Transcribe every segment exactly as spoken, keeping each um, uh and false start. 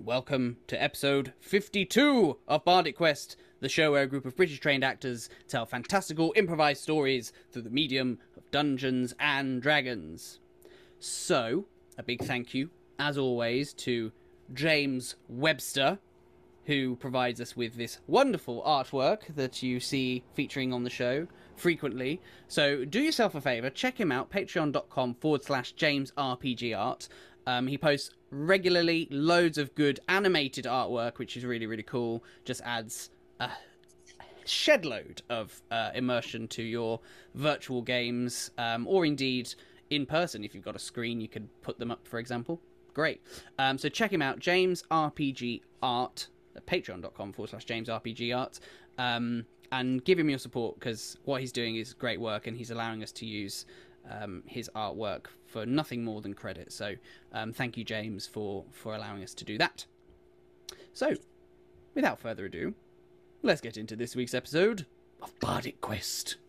welcome to episode fifty-two of Bardic Quest, the show where a group of British trained actors tell fantastical improvised stories through the medium of Dungeons and Dragons. So, a big thank you, as always, to James Webster, who provides us with this wonderful artwork that you see featuring on the show frequently. So do yourself a favour, check him out, patreon.com forward slash James RPG Art. Um, he posts regularly loads of good animated artwork, which is really, really cool. Just adds a shed load of uh, immersion to your virtual games, um, or indeed in person. If you've got a screen, you could put them up, for example. Great. Um, so check him out, James R P G Art, patreon.com forward slash James RPG Art, um, and give him your support, because what he's doing is great work, and he's allowing us to use um, his artwork for nothing more than credit. So um, thank you, James, for, for allowing us to do that. So, without further ado, let's get into this week's episode of Bardic Quest.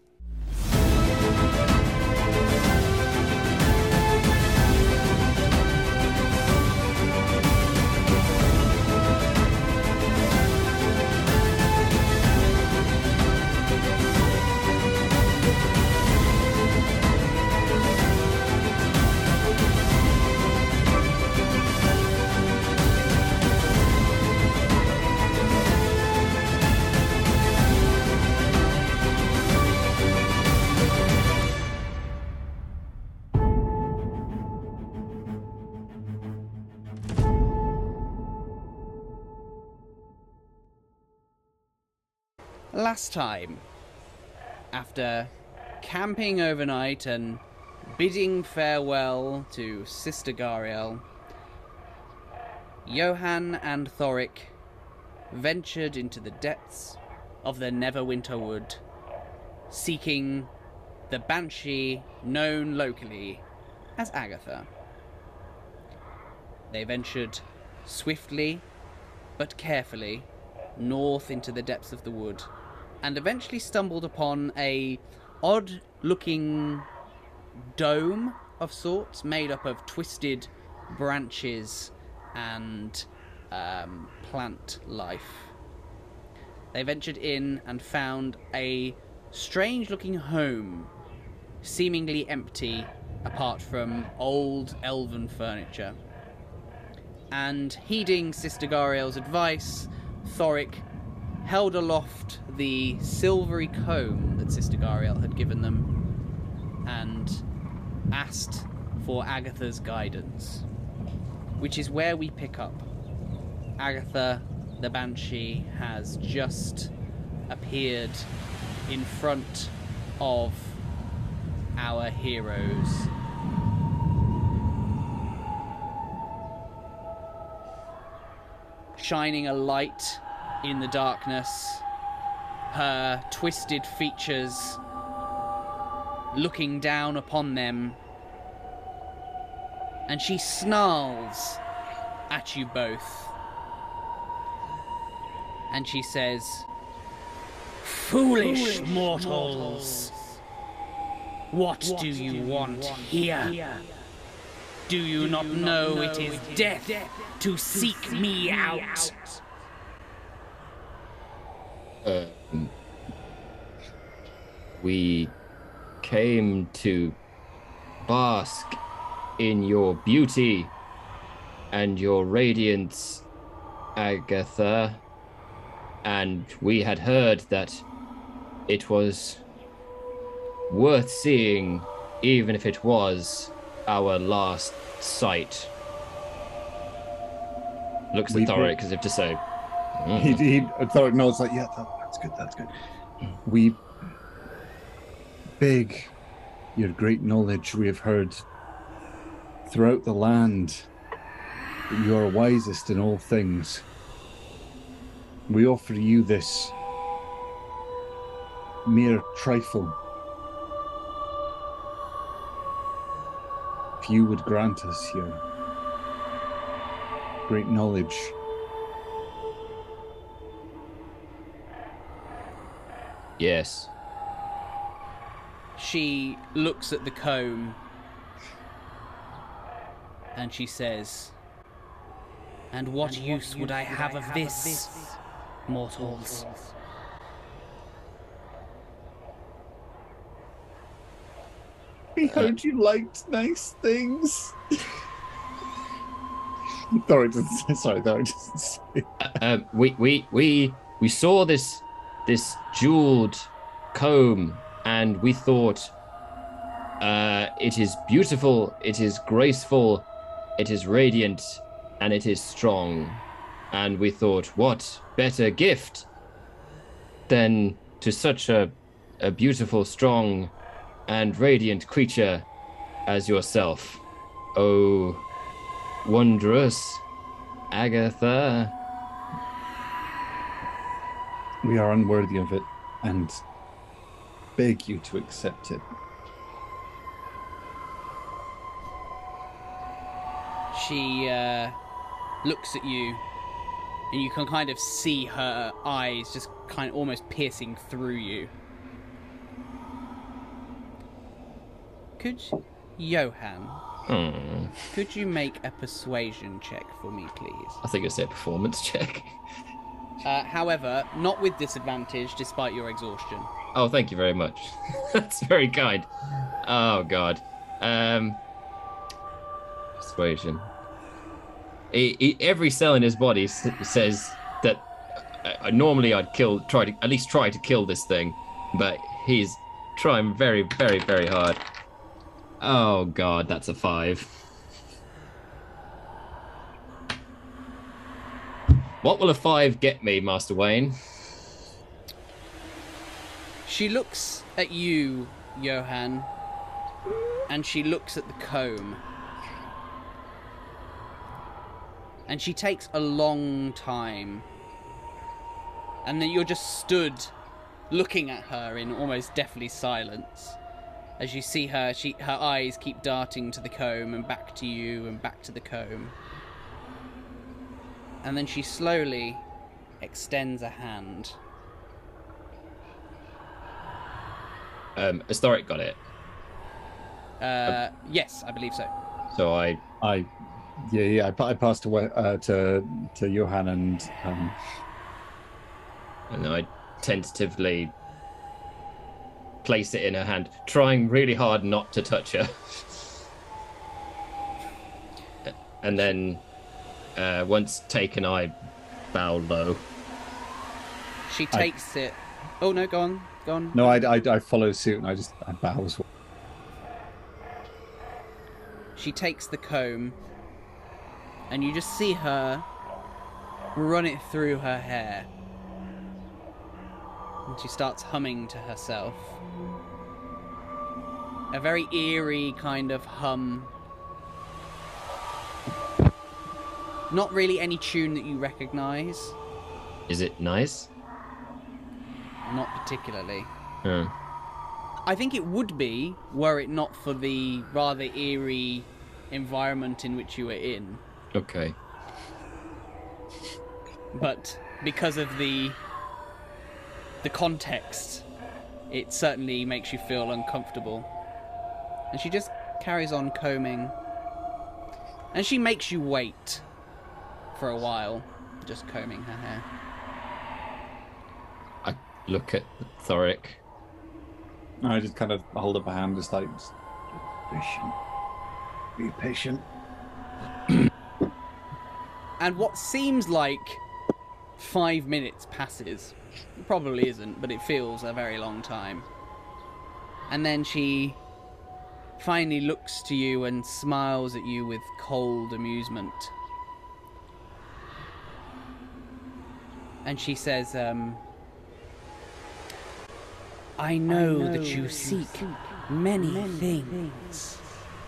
Last time, after camping overnight and bidding farewell to Sister Gariel, Johan and Thoric ventured into the depths of the Neverwinter Wood, seeking the Banshee known locally as Agatha. They ventured swiftly but carefully north into the depths of the wood, and eventually stumbled upon a odd-looking dome of sorts made up of twisted branches and um, plant life. They ventured in and found a strange-looking home, seemingly empty apart from old elven furniture. And heeding Sister Gariel's advice, Thoric held aloft the silvery comb that Sister Gariel had given them and asked for Agatha's guidance, which is where we pick up. Agatha, the Banshee, has just appeared in front of our heroes. Shining a light in the darkness, her twisted features looking down upon them, and she snarls at you both. And she says, "Foolish, Foolish mortals, mortals, what, what do you, do you want, want here? here? Do you, do not, you know not know it is it death, death to, to seek, seek me out?" out. Um, we came to bask in your beauty and your radiance, Agatha, and we had heard that it was worth seeing, even if it was our last sight. Looks at Thoric as if to say, mm. he, he Thoric nods like, yeah, that, that's good, that's good. We beg your great knowledge. We have heard throughout the land that you are wisest in all things. We offer you this mere trifle. If you would grant us your great knowledge. Yes. She looks at the comb and she says, And what and use what would I have would I of have this, this, mortals? We heard you liked nice things. Sorry, just, sorry, sorry. Just, uh, um, we we we we saw this this jeweled comb, and we thought, uh, it is beautiful, it is graceful, it is radiant, and it is strong. And we thought, what better gift than to such a a beautiful, strong, and radiant creature as yourself, oh wondrous Agatha. We are unworthy of it, and beg you to accept it. She uh, looks at you, and you can kind of see her eyes just kind of almost piercing through you. Could Johan, Hmm. could you make a persuasion check for me, please? I think it's a performance check. Uh, however, not with disadvantage, despite your exhaustion. Oh, thank you very much. That's very kind. Oh God. Um, persuasion. He, he, every cell in his body s- says that uh, normally I'd kill, try to at least try to kill this thing, but he's trying very, very, very hard. Oh God, that's a five. What will a five get me, Master Wayne? She looks at you, Johan, and she looks at the comb. And she takes a long time. And then you're just stood looking at her in almost deathly silence. As you see her, she, her eyes keep darting to the comb and back to you and back to the comb. And then she slowly extends a hand. Um, Historic got it. Uh, yes, I believe so. So I, I, yeah, yeah. I, pa- I passed away uh, to to Johan and um, and I tentatively place it in her hand, trying really hard not to touch her. And then, uh, once taken, I bow low. She takes I... it. Oh no, go on, go on. No, I, I, I follow suit and I just I bow as well. She takes the comb, and you just see her run it through her hair. And she starts humming to herself. A very eerie kind of hum. Not really any tune that you recognise. Is it nice? Not particularly. Hmm. I think it would be, were it not for the rather eerie environment in which you were in. Okay. But because of the the context, it certainly makes you feel uncomfortable. And she just carries on combing. And she makes you wait for a while, just combing her hair. I look at Thoric. I just kind of hold up a hand, just like, just patient. Be patient. And what seems like five minutes passes. It probably isn't, but it feels a very long time. And then she finally looks to you and smiles at you with cold amusement. And she says, um... I know, I know that you that seek, seek many, many things. things.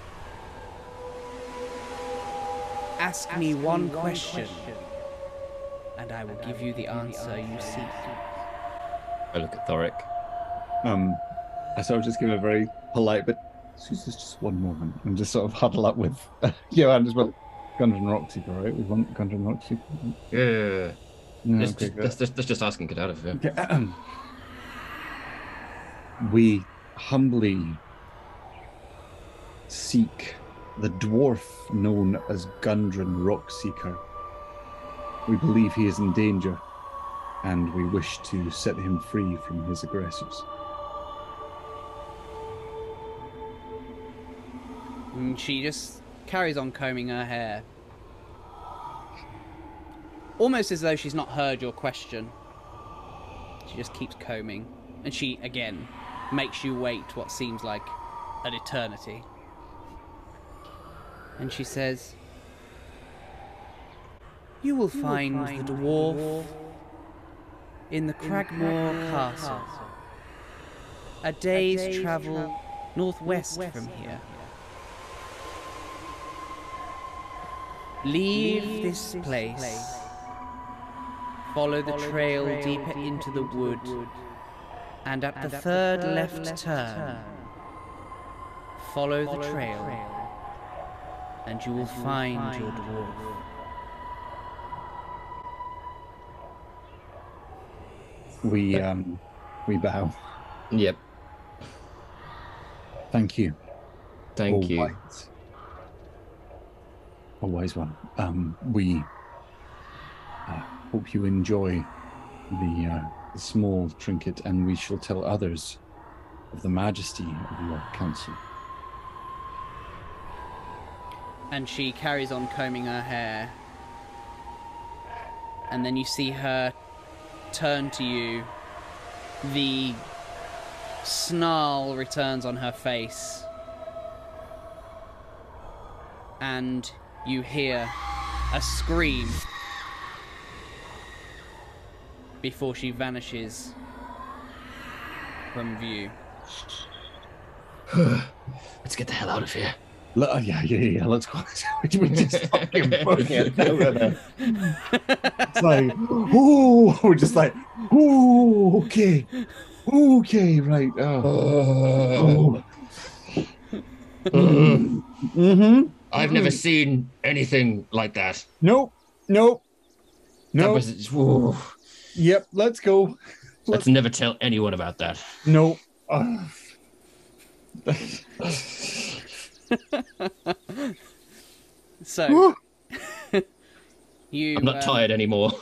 Ask, Ask me one, me one question, question, and I will and give I will you the answer you seek. I look at Thoric. Um, I sort of just give a very polite, but excuse us just one moment, and just sort of huddle up with uh, Johan as well. Gundren Roxy, all right? We want Gundren Roxy. Yeah. yeah, yeah. No, that's, okay, just, that's, just, that's just asking Cadaver. Yeah. Okay, um, we humbly seek the dwarf known as Gundren Rockseeker. We believe he is in danger, and we wish to set him free from his aggressors. And she just carries on combing her hair. Almost as though she's not heard your question. She just keeps combing. And she, again, makes you wait what seems like an eternity. And she says, You will find, you will find the dwarf, the dwarf in the Cragmore Castle. Castle. A day's, a day's travel, travel northwest, northwest from here. Leave, Leave this, this place. place. Follow the Follow trail, the trail deeper, deeper into the wood. The wood. And at and the, at third the third left, left turn, turn follow, follow the, trail, the trail. And you will, and you find, will find your dwarf. We, um, we bow. Yep. Thank you. Thank All you. Wise. A wise one. Um, we uh, hope you enjoy the, uh, the small trinket, and we shall tell others of the majesty of your council. And she carries on combing her hair. And then you see her turn to you. The snarl returns on her face. And you hear a scream before she vanishes from view. Let's get the hell out of here. Oh, yeah, yeah, yeah, let's go. We just fucking book it out of there. It's like, ooh, we're just like, ooh, okay, okay, right. Oh. oh. mm-hmm. I've never seen anything like that. Nope, nope, nope. That was, whoa. Yep, let's go. Let's, let's never tell anyone about that. Nope. Uh. So, you. I'm not um... tired anymore.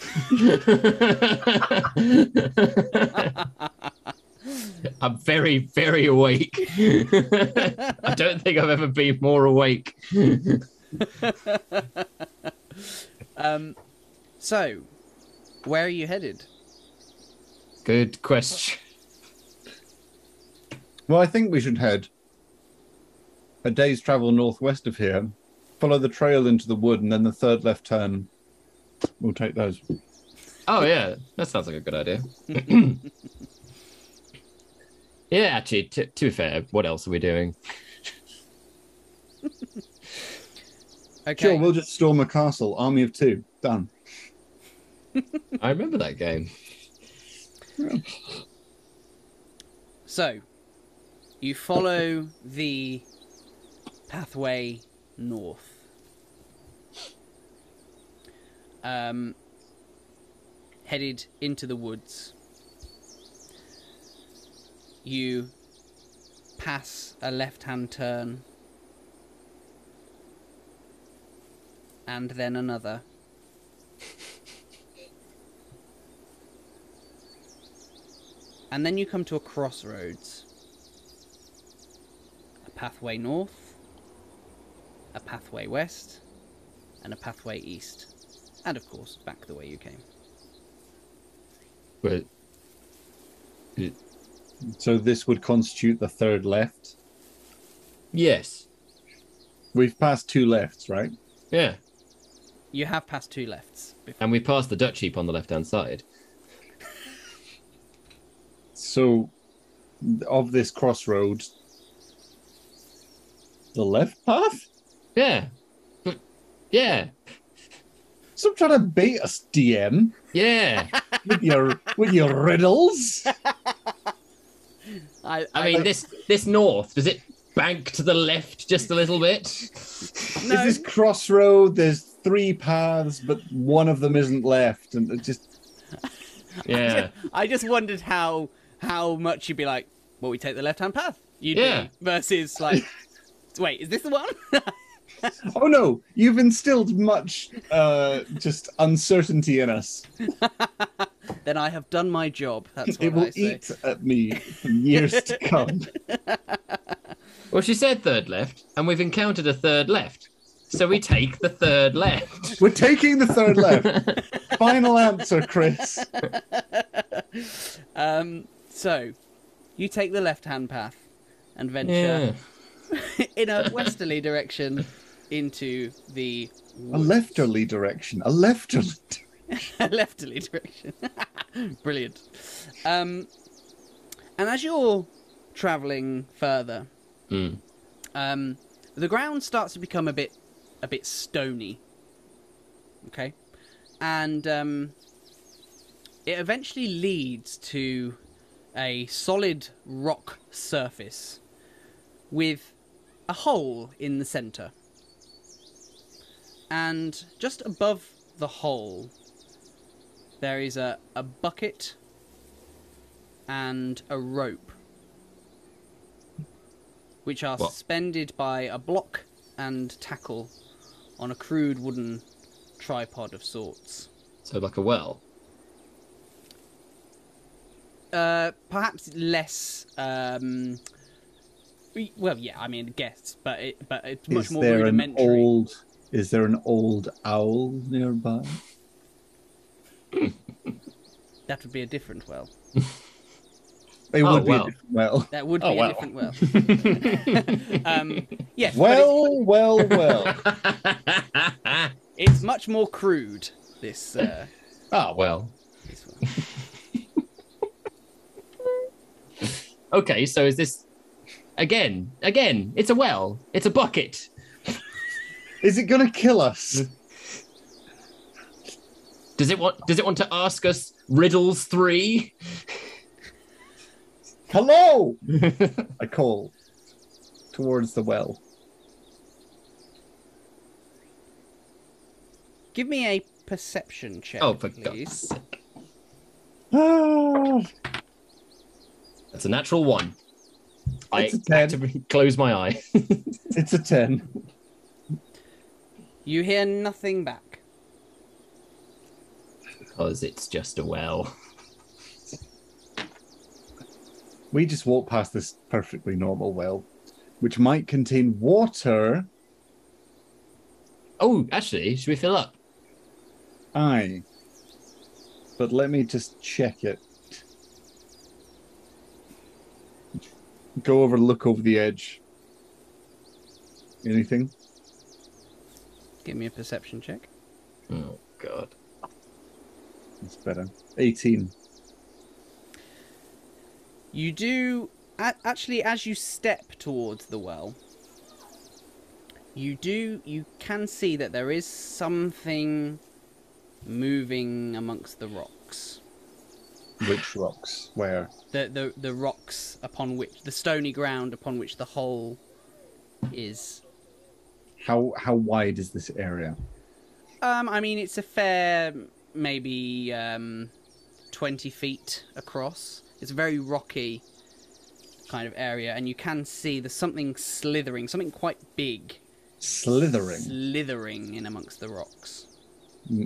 I'm very, very awake. I don't think I've ever been more awake. um. So, where are you headed? Good question. Well, I think we should head a day's travel northwest of here, follow the trail into the wood, and then the third left turn. We'll take those. Oh, yeah. That sounds like a good idea. Yeah, actually, t- to be fair, what else are we doing? Okay. Sure, we'll just storm a castle. Army of two. Done. I remember that game. Yeah. So, you follow the pathway north. Um, headed into the woods. You pass a left-hand turn. And then another. And then you come to a crossroads. A pathway north, a pathway west, and a pathway east. And of course, back the way you came. But it... So this would constitute the third left? Yes. We've passed two lefts, right? Yeah. You have passed two lefts before. And we passed the Dutch heap on the left-hand side. So, of this crossroad, the left path? Yeah. But, yeah. Stop trying to bait us, D M. Yeah. with your with your riddles. I, I, I mean, I, this this north, does it bank to the left just a little bit? No. Is this crossroad? There's three paths, but one of them isn't left, and it just. Yeah. I just, I just wondered how how much you'd be like, well, we take the left-hand path. You yeah. do versus like, wait, is this the one? Oh no, you've instilled much uh, just uncertainty in us. Then I have done my job. That's what It will I say. eat at me for years to come. Well, she said third left, and we've encountered a third left. So we take the third left. We're taking the third left. Final answer, Chris. Um, so, you take the left-hand path and venture Yeah. in a westerly direction into the A lefterly direction. A lefterly. a lefterly direction. Brilliant. Um, and as you're travelling further, Mm. um, the ground starts to become a bit, a bit stony. Okay, and um, it eventually leads to a solid rock surface with a hole in the centre. And just above the hole, there is a, a bucket and a rope, which are What? suspended by a block and tackle on a crude wooden tripod of sorts. So like a well. Uh, perhaps less. Um, we- well, yeah, I mean, guess, but it, but it's much Is more there an rudimentary. old? Is there an old owl nearby? That would be a different well. It Oh, would be well. a different well. That would be Oh, a wow. different well. um, yes, but Well, well, well. it's, it's much more crude. This. Uh, Ah, well. this one. Okay, so is this again? Again, it's a well. It's a bucket. Is it going to kill us? Does it want? Does it want to ask us riddles three? Hello! I call towards the well. Give me a perception check, Oh, for please. God's sake! Ah, That's a natural one. I It's a ten. actively close my eye. it's a ten. You hear nothing back. Because it's just a well. We just walk past this perfectly normal well, which might contain water. Oh, actually, should we fill up? Aye. But let me just check it. Go over, look over the edge. Anything? Give me a perception check. Oh God. It's better. eighteen. You do a- actually, as you step towards the well, you do you can see that there is something moving amongst the rocks. Which rocks? Where? The the the rocks upon which the stony ground upon which the hole is. How how wide is this area? Um, I mean, it's a fair maybe um, twenty feet across. It's a very rocky kind of area, and you can see there's something slithering, something quite big, Slithering. slithering in amongst the rocks. Mm.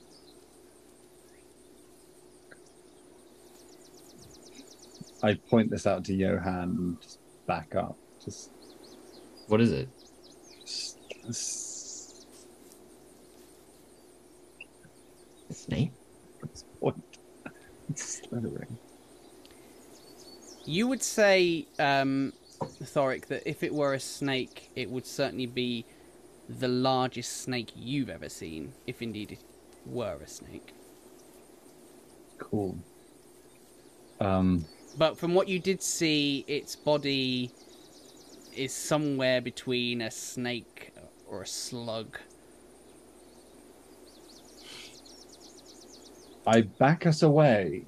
I point this out to Johan and just back up. Just, What is it? just, just Snake? point. It's slithering. You would say, um, Thoric, that if it were a snake, it would certainly be the largest snake you've ever seen, if indeed it were a snake. Cool. Um, But from what you did see, its body is somewhere between a snake or a slug. I back us away.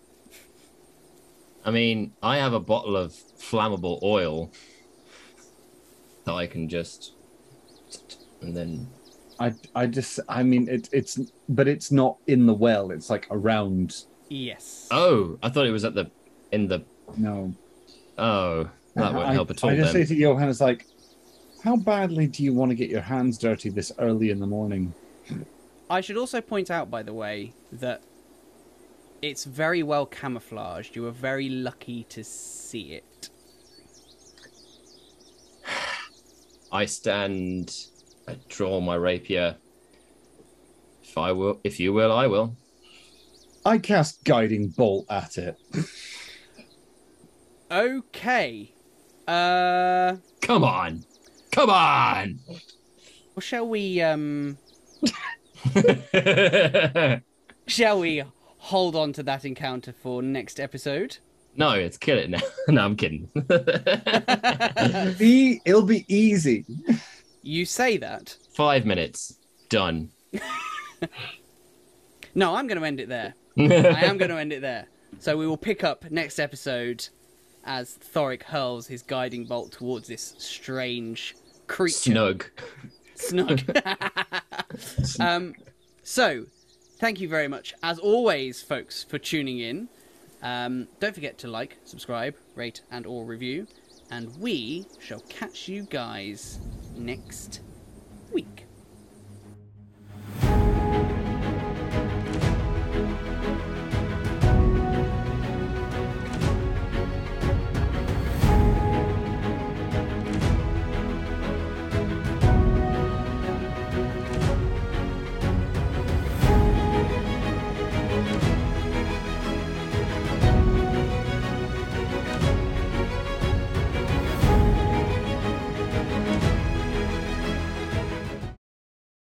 I mean, I have a bottle of flammable oil that I can just, and then I, I just, I mean, it, it's, but it's not in the well. It's like around. Yes. oh, I thought it was at the in the No. oh that won't I, help at all. I just then. say to Johan, it's like, How badly do you want to get your hands dirty this early in the morning? I should also point out, by the way, that it's very well camouflaged. You were very lucky to see it. I stand, I draw my rapier. If I will, if you will, I will. I cast Guiding Bolt at it. Okay. Uh... Come on. Come on! Well, shall we, um... shall we hold on to that encounter for next episode? No, let's kill it now. No, I'm kidding. E- It'll be easy. You say that. Five minutes. Done. No, I'm going to end it there. I am going to end it there. So we will pick up next episode as Thoric hurls his guiding bolt towards this strange creature. Snug. Snug. um, so, thank you very much, as always, folks, for tuning in. Um, don't forget to like, subscribe, rate, and or review. And we shall catch you guys next week.